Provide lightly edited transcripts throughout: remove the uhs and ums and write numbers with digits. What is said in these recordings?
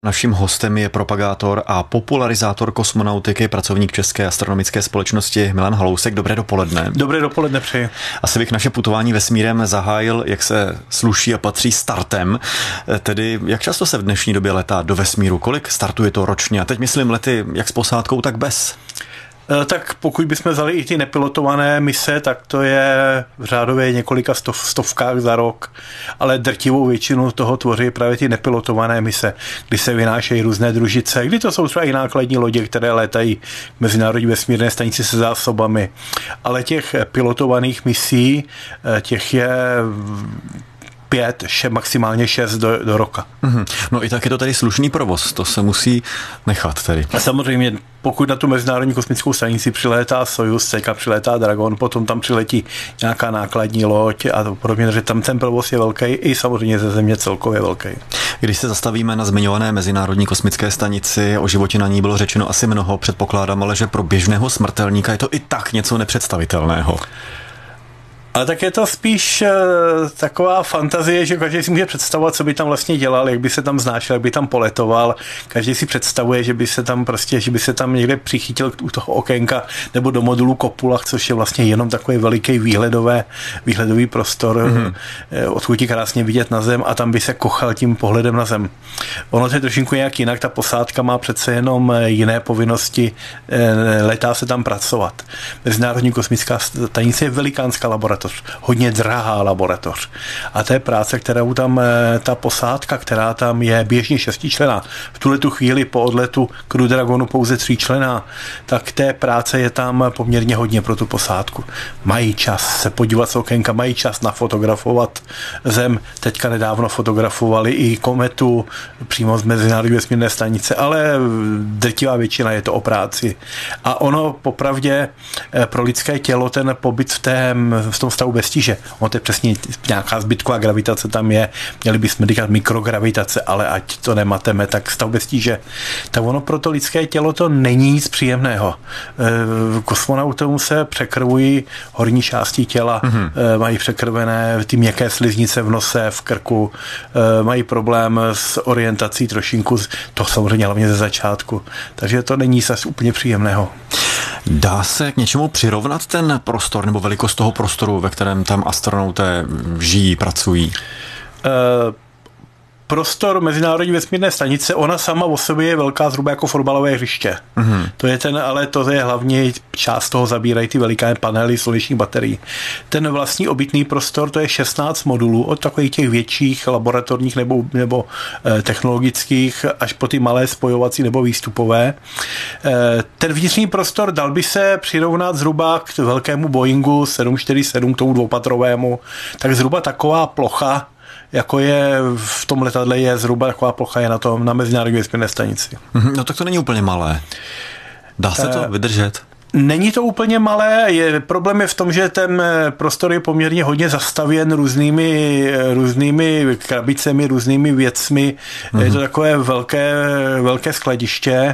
Naším hostem je propagátor a popularizátor kosmonautiky, pracovník České astronomické společnosti Milan Halousek. Dobré dopoledne. Dobré dopoledne přeji. Asi bych naše putování vesmírem zahájil, jak se sluší a patří, startem. Tedy jak často se v dnešní době letá do vesmíru? Kolik startuje to ročně? A teď myslím lety jak s posádkou, tak bez. Tak pokud bychom vzali i ty nepilotované mise, tak to je v řádově několika stovkách za rok, ale drtivou většinu toho tvoří právě ty nepilotované mise, kdy se vynášejí různé družice, kdy to jsou třeba i nákladní lodě, které létají k Mezinárodní vesmírné stanici se zásobami. Ale těch pilotovaných misí, těch je 5, maximálně 6 do roka. No i tak je to tady slušný provoz, to se musí nechat tedy. A samozřejmě, pokud na tu Mezinárodní kosmickou stanici přilétá Sojuz, teďka přilétá Dragon, potom tam přiletí nějaká nákladní loď a podobně, že tam ten provoz je velký i samozřejmě ze Země celkově velký. Když se zastavíme na zmiňované Mezinárodní kosmické stanici, o životě na ní bylo řečeno asi mnoho, předpokládám, ale že pro běžného smrtelníka je to i tak něco nepředstavitelného. Ale tak je to spíš taková fantazie, že každý si může představovat, co by tam vlastně dělal, jak by se tam znášel, jak by tam poletoval. Každý si představuje, že by se tam někde přichytil u toho okénka nebo do modulu Kopulach, což je vlastně jenom takový veliký výhledový prostor, odkud je krásně vidět na zem a tam by se kochal tím pohledem na zem. Ono to je trošinku nějak jinak, ta posádka má přece jenom jiné povinnosti, letá se tam pracovat. Mezinárodní kosmická stanice je velikánská laboratoř, hodně drahá laboratoř. A to je práce, kterou tam ta posádka, která tam je běžně 6členná, v tuhletu chvíli po odletu Crew Dragonu pouze 3členná, tak té práce je tam poměrně hodně pro tu posádku. Mají čas se podívat z okénka, mají čas nafotografovat Zem. Teďka nedávno fotografovali i kometu přímo z Mezinárodní vesmírné stanice, ale drtivá většina je to o práci. A ono popravdě pro lidské tělo ten pobyt v tom stavu bez tíže. On to je přesně nějaká zbytková gravitace tam je, měli bychom říkat mikrogravitace, ale ať to nemateme, tak stav bez tíže. Tak ono pro to lidské tělo to není nic příjemného. Kosmonautům se překrvují horní části těla, mají překrvené ty měkké sliznice v nose, v krku, mají problém s orientací trošinku, to samozřejmě hlavně ze začátku. Takže to není zase úplně příjemného. Dá se k něčemu přirovnat ten prostor nebo velikost toho prostoru, ve kterém tam astronauté žijí, pracují? Prostor Mezinárodní vesmírné stanice, ona sama o sobě je velká zhruba jako fotbalové hřiště. Ale to je hlavně část toho zabírají ty veliké panely slunečních baterií. Ten vlastní obytný prostor, to je 16 modulů od takových těch větších laboratorních nebo technologických až po ty malé spojovací nebo výstupové. Ten vnitřní prostor dal by se přirovnat zhruba k velkému Boeingu 747, k tomu dvoupatrovému, tak zhruba taková plocha, jako je v tom letadle, je zhruba taková plocha je na Mezinárodní vesmírné stanici. No tak to není úplně malé. Dá se to vydržet? Není to úplně malé, problém je v tom, že ten prostor je poměrně hodně zastavěn různými krabicemi, různými věcmi. Je to takové velké skladiště.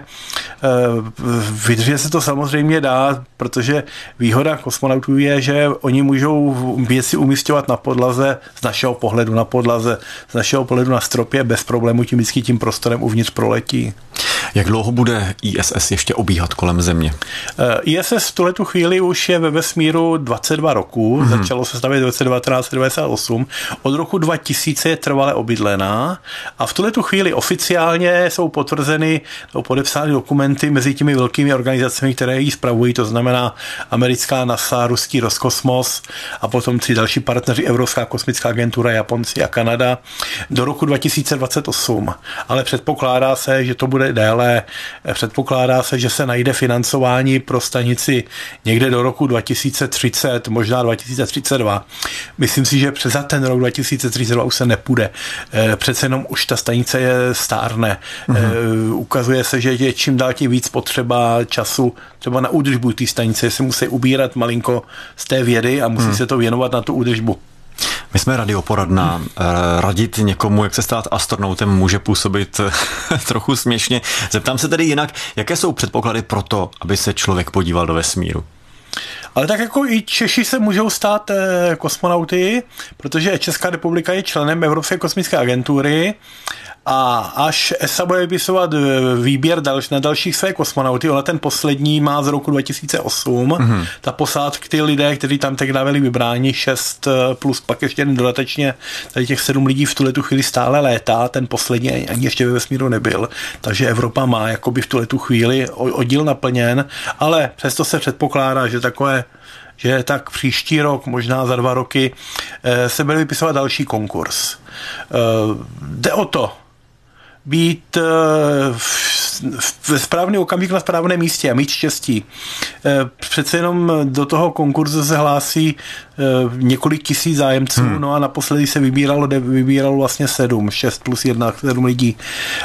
Vydržet se to samozřejmě dá, protože výhoda kosmonautů je, že oni můžou věci umisťovat na podlaze, z našeho pohledu na podlaze, z našeho pohledu na stropě, bez problému vždycky tím prostorem uvnitř proletí. Jak dlouho bude ISS ještě obíhat kolem Země? ISS v tuhletu chvíli už je ve vesmíru 22 roků, začalo se stavět v roce 1998, od roku 2000 je trvale obydlená a v tuhletu chvíli oficiálně jsou potvrzeny nebo podepsány dokumenty mezi těmi velkými organizacemi, které ji spravují, to znamená americká NASA, ruský Roskosmos a potom 3 další partneři, Evropská kosmická agentura, Japonci a Kanada, do roku 2028. Ale předpokládá se, že to bude déle. Předpokládá se, že se najde financování pro stanici někde do roku 2030, možná 2032. Myslím si, že přes ten rok 2032 už se nepůjde. Přece jenom už ta stanice je stárne. Ukazuje se, že je čím dál tím víc potřeba času třeba na údržbu té stanice. Se musí ubírat malinko z té vědy a musí se to věnovat na tu údržbu. My jsme radioporadna. Radit někomu, jak se stát astronautem, může působit trochu směšně. Zeptám se tedy jinak, jaké jsou předpoklady pro to, aby se člověk podíval do vesmíru? Ale tak jako i Češi se můžou stát kosmonauty, protože Česká republika je členem Evropské kosmické agentury A až ESA bude vypisovat výběr na dalších své kosmonauty, ona ten poslední má z roku 2008, ta posádka, ty lidé, kteří tam teď byli vybráni, 6 plus pak ještě dodatečně, tady těch 7 lidí v tuhletu chvíli stále létá, ten poslední ani ještě ve vesmíru nebyl, takže Evropa má jakoby v tuhletu chvíli oddíl naplněn, ale přesto se předpokládá, že tak příští rok, možná za 2 roky, se bude vypisovat další konkurs. Jde o to, být ve správný okamžik na správném místě a mít štěstí. Přece jenom do toho konkurzu se hlásí několik tisíc zájemců, no a naposledy se vybíralo vlastně 6 plus 1, 7 lidí.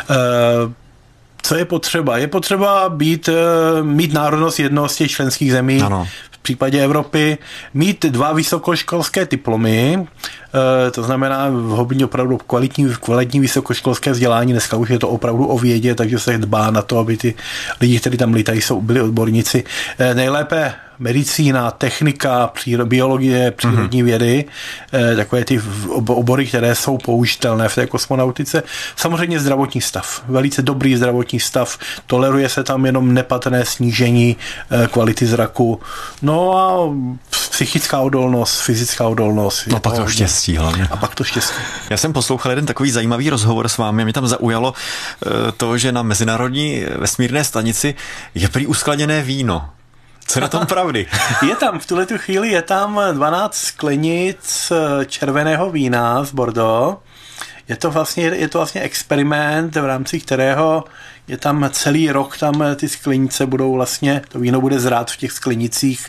Co je potřeba? Je potřeba mít národnost jednoho z těch členských zemí, ano. V případě Evropy, mít 2 vysokoškolské diplomy, to znamená hodně opravdu kvalitní vysokoškolské vzdělání, dneska už je to opravdu o vědě, takže se dbá na to, aby ty lidi, kteří tam lítají, byli odborníci. Nejlépe medicína, technika, biologie, přírodní vědy, takové ty obory, které jsou použitelné v té kosmonautice. Samozřejmě zdravotní stav. Velice dobrý zdravotní stav. Toleruje se tam jenom nepatrné snížení kvality zraku. No a psychická odolnost, fyzická odolnost. No pak to štěstí hlavně. A pak to štěstí. Já jsem poslouchal jeden takový zajímavý rozhovor s vámi. Mě tam zaujalo to, že na Mezinárodní vesmírné stanici je prý uskladněné víno. Co je na tom pravdy? V tuhletu chvíli je tam 12 sklenic červeného vína z Bordeaux. Je to vlastně experiment, v rámci kterého je tam celý rok, tam ty sklenice budou vlastně, to víno bude zrát v těch sklenicích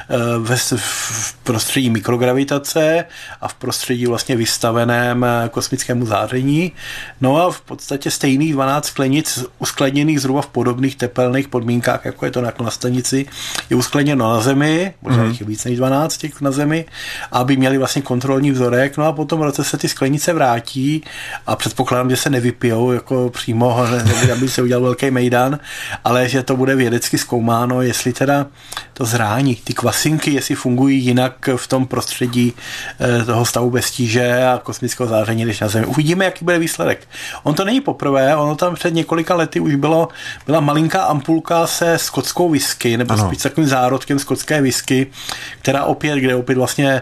v prostředí mikrogravitace a v prostředí vlastně vystaveném kosmickému záření. No a v podstatě stejných 12 sklenic uskladněných zhruba v podobných tepelných podmínkách, jako je to na stanici, je uskladněno na Zemi, možná jich je víc než 12 těch na Zemi, aby měli vlastně kontrolní vzorek, no a potom v roce se ty sklenice vrátí a předpokládám, že se nevypijou jako přímo, aby se udělal velký mejdan, ale že to bude vědecky zkoumáno, jestli teda to zrání, ty kvasinky, jestli fungují jinak v tom prostředí toho stavu bez tíže a kosmického záření než na Zemi. Uvidíme, jaký bude výsledek. On to není poprvé, ono tam před několika lety už byla malinká ampulka se skotskou whisky, nebo spíš takovým zárodkem skotské whisky, kde opět vlastně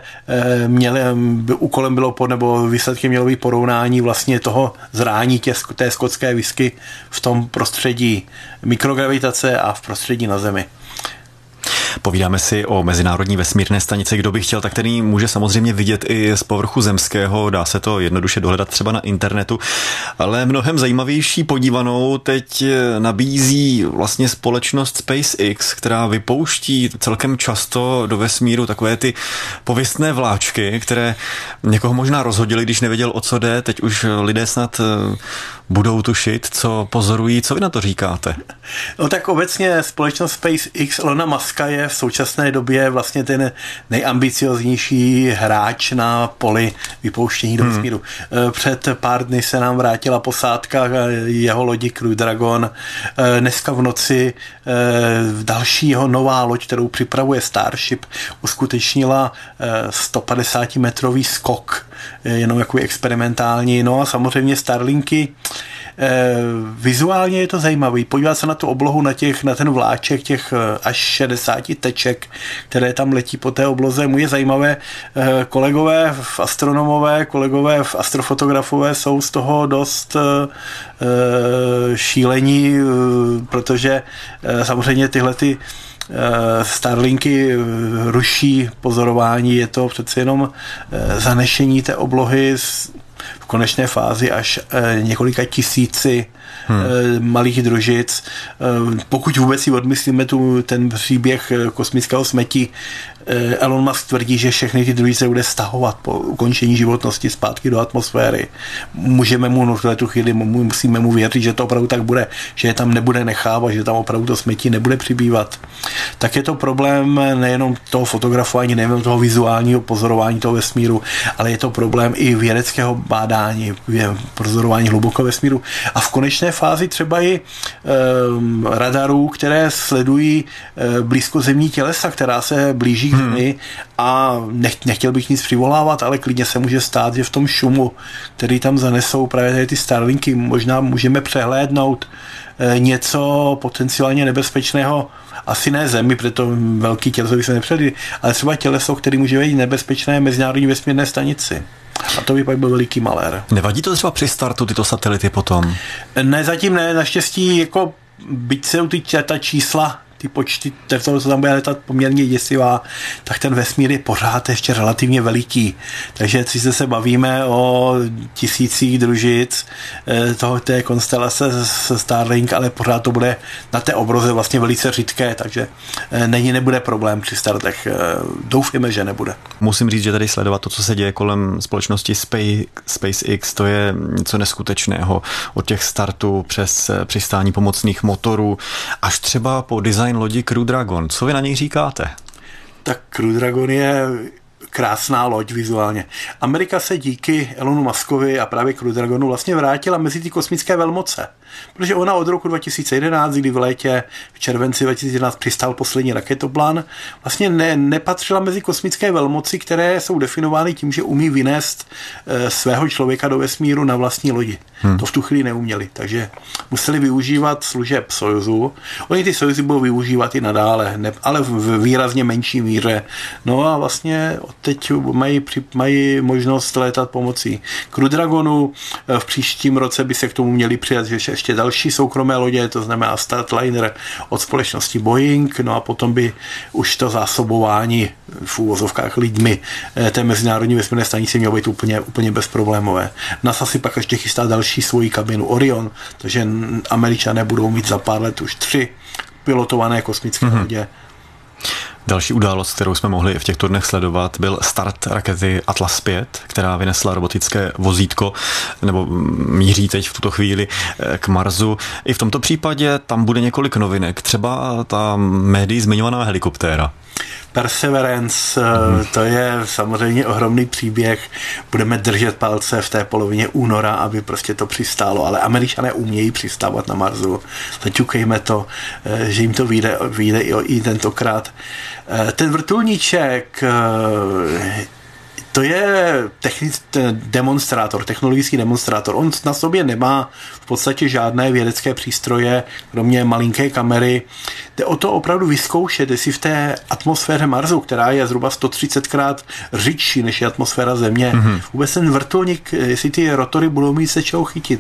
úkolem bylo nebo výsledkem mělo být porovnání vlastně toho zrání té skotské whisky v tom prostředí mikrogravitace a v prostředí na Zemi. Povídáme si o Mezinárodní vesmírné stanici. Kdo by chtěl, tak ten může samozřejmě vidět i z povrchu zemského. Dá se to jednoduše dohledat třeba na internetu. Ale mnohem zajímavější podívanou teď nabízí vlastně společnost SpaceX, která vypouští celkem často do vesmíru takové ty pověstné vláčky, které někoho možná rozhodily, když nevěděl, o co jde. Teď už lidé snad budou tušit, co pozorují. Co vy na to říkáte? No tak obecně společnost SpaceX Elona Muska je v současné době vlastně ten nejambicioznější hráč na poli vypouštění do vesmíru. Před pár dny se nám vrátila posádka jeho lodi Crew Dragon. Dneska v noci další jeho nová loď, kterou připravuje Starship, uskutečnila 150-metrový skok, jenom jako experimentální. No a samozřejmě Starlinky, vizuálně je to zajímavý. Podívat se na tu oblohu, na ten vláček těch až 60 teček, které tam letí po té obloze. Mu je zajímavé. Kolegové astronomové, kolegové astrofotografové jsou z toho dost šílení, protože samozřejmě tyhle ty Starlinky ruší pozorování, je to přece jenom zanešení té oblohy v konečné fázi až několika tisíci malých družic. Pokud vůbec si odmyslíme ten příběh kosmického smetí, Elon Musk tvrdí, že všechny ty družice bude stahovat po ukončení životnosti zpátky do atmosféry. Musíme mu věřit, že to opravdu tak bude, že je tam nebude nechávat, že tam opravdu to smetí nebude přibývat. Tak je to problém nejenom toho fotografování, nejenom toho vizuálního pozorování toho vesmíru, ale je to problém i vědeckého bádání, pozorování hlubokého vesmíru a v konečné konečné fázi třeba i radarů, které sledují blízkozemní tělesa, která se blíží k Zemi a nechtěl bych nic přivolávat, ale klidně se může stát, že v tom šumu, který tam zanesou právě ty Starlinky, možná můžeme přehlédnout něco potenciálně nebezpečného, asi ne Zemi, protože velký těleso by se nepředli, ale třeba těleso, který může být nebezpečné mezinárodní vesmírné stanici. A to by pak byl veliký malér. Nevadí to třeba při startu tyto satelity potom? Ne, zatím ne. Naštěstí, jako byť se ta čísla, ty počty, co tam bude letat poměrně děsivá, tak ten vesmír je pořád ještě relativně veliký. Takže si se bavíme o tisících družic té konstelace Starlink, ale pořád to bude na té obroze vlastně velice řidké, takže nebude problém při startech. Doufáme, že nebude. Musím říct, že tady sledovat to, co se děje kolem společnosti SpaceX, to je něco neskutečného. Od těch startů přes přistání pomocných motorů až třeba po design lodi Crew Dragon. Co vy na něj říkáte? Tak Crew Dragon je krásná loď vizuálně. Amerika se díky Elonu Muskovi a právě Crew Dragonu vlastně vrátila mezi ty kosmické velmoce. Protože ona od roku 2011, kdy v létě v červenci 2011 přistál poslední raketoplán, vlastně nepatřila mezi kosmické velmoci, které jsou definovány tím, že umí vynést svého člověka do vesmíru na vlastní lodi. To v tu chvíli neuměli, takže museli využívat služeb Sojuzu. Oni ty Sojuzy budou využívat i nadále, ale v výrazně menší míře. No a vlastně teď mají možnost létat pomocí Crew Dragonu. V příštím roce by se k tomu měli přidat ještě další soukromé lodě, to znamená Starliner od společnosti Boeing, no a potom by už to zásobování v úvozovkách lidmi té mezinárodní vesmírné stanice mělo být úplně bezproblémové. NASA si pak ještě chystá další svoji kabinu Orion, takže Američané budou mít za pár let už 3 pilotované kosmické lodě. Další událost, kterou jsme mohli v těchto dnech sledovat, byl start rakety Atlas 5, která vynesla robotické vozítko, nebo míří teď v tuto chvíli k Marsu. I v tomto případě tam bude několik novinek, třeba ta médií zmiňovaná helikoptéra. Perseverance, to je samozřejmě ohromný příběh. Budeme držet palce v té polovině února, aby prostě to přistálo, ale Američané umějí přistávat na Marsu. Zaťukejme to, že jim to vyjde i tentokrát. Ten vrtulníček, to je technologický demonstrátor. On na sobě nemá v podstatě žádné vědecké přístroje, kromě malinké kamery. Jde o to opravdu vyzkoušet, jestli v té atmosféře Marsu, která je zhruba 130krát řidší než je atmosféra Země, vůbec ten vrtulník, jestli ty rotory budou mít se čeho chytit.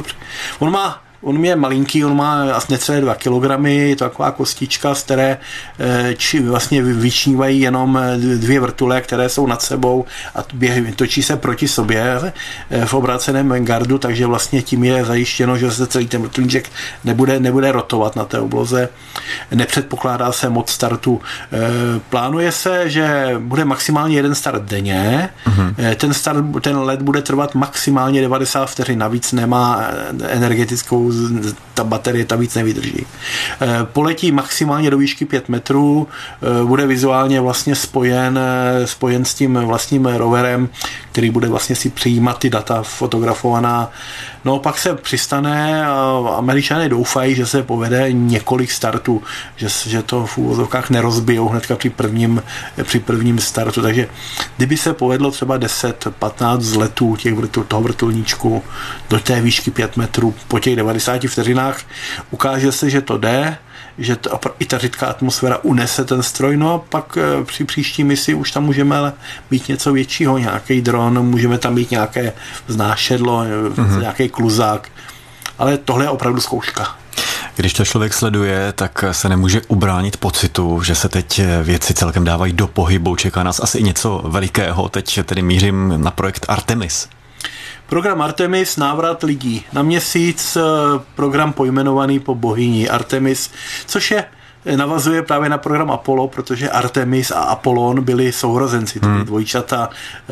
On je malinký, on má asi necelé 2 kilogramy, je to taková kostička, z které vlastně vyčnívají jenom 2 vrtule, které jsou nad sebou a točí se proti sobě v obráceném gardu, takže vlastně tím je zajištěno, že se celý ten vrtulníček nebude rotovat na té obloze. Nepředpokládá se moc startu. Plánuje se, že bude maximálně 1 start denně. Ten let bude trvat maximálně 90 vteřin, navíc nemá energetickou, ta baterie tam víc nevydrží. Poletí maximálně do výšky 5 metrů, bude vizuálně vlastně spojen s tím vlastním roverem, který bude vlastně si přijímat ty data fotografovaná. No pak se přistane a Američané doufají, že se povede několik startů, že to v úvozovkách nerozbijou hnedka při prvním startu. Takže kdyby se povedlo třeba 10-15 vzletů toho vrtulníčku do té výšky 5 metrů po těch 90 vteřinách, ukáže se, že to jde, že i ta řidká atmosféra unese ten stroj, no a pak při příští misi už tam můžeme mít něco většího, nějaký dron, můžeme tam mít nějaké vznášedlo, nějaký kluzák, ale tohle je opravdu zkouška. Když to člověk sleduje, tak se nemůže ubránit pocitu, že se teď věci celkem dávají do pohybu, čeká nás asi i něco velikého, teď tedy mířím na projekt Artemis. Program Artemis, návrat lidí na Měsíc, program pojmenovaný po bohyni Artemis, což navazuje právě na program Apollo, protože Artemis a Apollon byli sourozenci, tedy dvojčata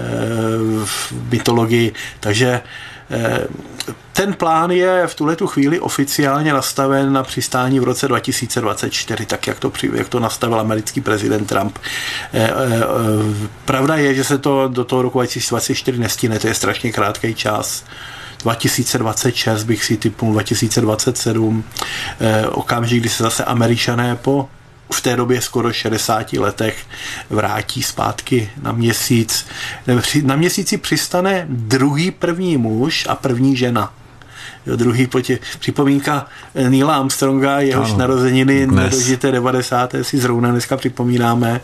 v mytologii, takže ten plán je v tuhletu chvíli oficiálně nastaven na přistání v roce 2024, tak jak to nastavil americký prezident Trump. Pravda je, že se to do toho roku 2024 nestihne, to je strašně krátký čas. 2026 bych si typnul, 2027, okamžik, kdy se zase Američané po v té době skoro 60 letech vrátí zpátky na Měsíc. Na Měsíci přistane druhý první muž a první žena. Druhý připomínka Neila Armstronga, jehož narozeniny nedožité 90. si zrovna dneska připomínáme.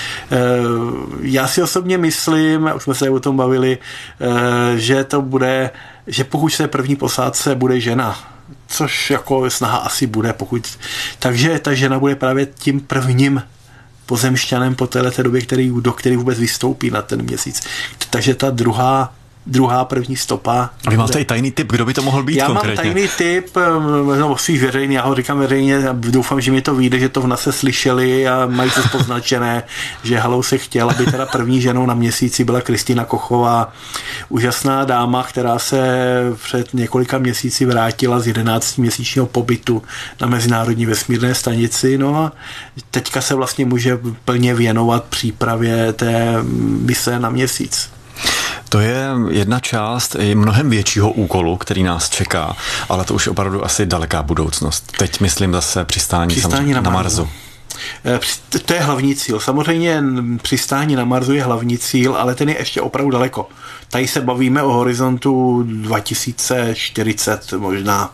Já si osobně myslím, už jsme se o tom bavili, že to bude, že pokud se první posádce bude žena, což jako snaha asi bude, takže ta žena bude právě tím prvním pozemšťanem po této době, do který vůbec vystoupí na ten Měsíc. Takže ta druhá první stopa. A vy máte i tajný tip, kdo by to mohl být konkrétně? Já mám tajný tip, no svých veřejný, já ho říkám veřejně, doufám, že mi to vyjde, že to v NASA slyšeli a mají se poznačené, že Halousek chtěl, aby teda první ženou na Měsíci byla Kristýna Kochová, úžasná dáma, která se před několika měsíci vrátila z 11měsíčního pobytu na Mezinárodní vesmírné stanici, no a teďka se vlastně může plně věnovat přípravě té mise na Měsíc. To je jedna část mnohem většího úkolu, který nás čeká, ale to už opravdu asi daleká budoucnost. Teď myslím zase přistání na Marsu. To je hlavní cíl. Samozřejmě přistání na Marsu je hlavní cíl, ale ten je ještě opravdu daleko. Tady se bavíme o horizontu 2040 možná.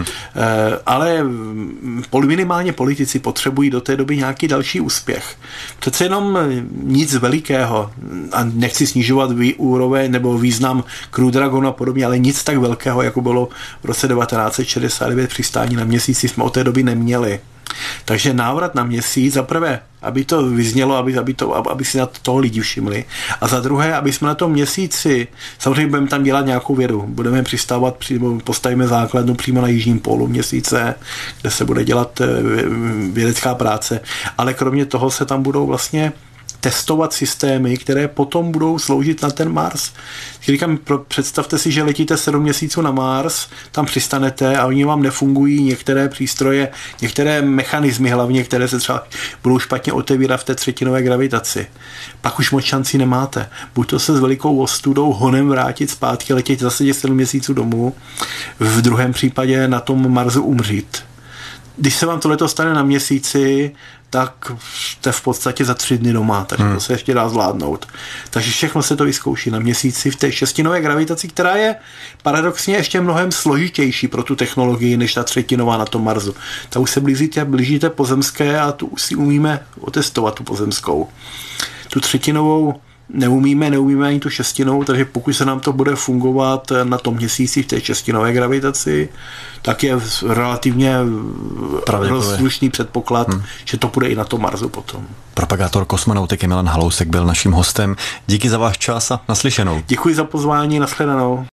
Ale minimálně politici potřebují do té doby nějaký další úspěch. Přece jenom nic velikého, a nechci snižovat úroveň nebo význam Crew Dragonu a podobně, ale nic tak velkého, jako bylo v roce 1969 přistání na Měsíci, jsme od té doby neměli. Takže návrat na Měsíc, za prvé, aby to vyznělo, aby si na toho lidi všimli. A za druhé, aby jsme na tom Měsíci, samozřejmě budeme tam dělat nějakou vědu. Budeme přistávat, postavíme základnu přímo na jižním pólu Měsíce, kde se bude dělat vědecká práce. Ale kromě toho se tam budou vlastně testovat systémy, které potom budou sloužit na ten Mars. Říkám, představte si, že letíte 7 měsíců na Mars, tam přistanete a oni vám nefungují některé přístroje, některé mechanismy hlavně, které se třeba budou špatně otevírat v té třetinové gravitaci. Pak už moc šancí nemáte. Buď to se s velikou ostudou honem vrátit zpátky, letět zase těch 7 měsíců domů, v druhém případě na tom Marsu umřít. Když se vám tohleto stane na Měsíci, tak jste v podstatě za 3 dny doma, takže to se ještě dá zvládnout. Takže všechno se to vyzkouší na Měsíci v té šestinové gravitaci, která je paradoxně ještě mnohem složitější pro tu technologii, než ta třetinová na tom Marsu. Tak už se blížíte pozemské a tu už si umíme otestovat tu pozemskou. Tu třetinovou neumíme ani tu šestinou, takže pokud se nám to bude fungovat na tom Měsíci v té šestinové gravitaci, tak je relativně slušný předpoklad, že to bude i na tom Marsu potom. Propagátor kosmonautiky Milan Halousek byl naším hostem. Díky za váš čas a naslyšenou. Děkuji za pozvání, nashledanou.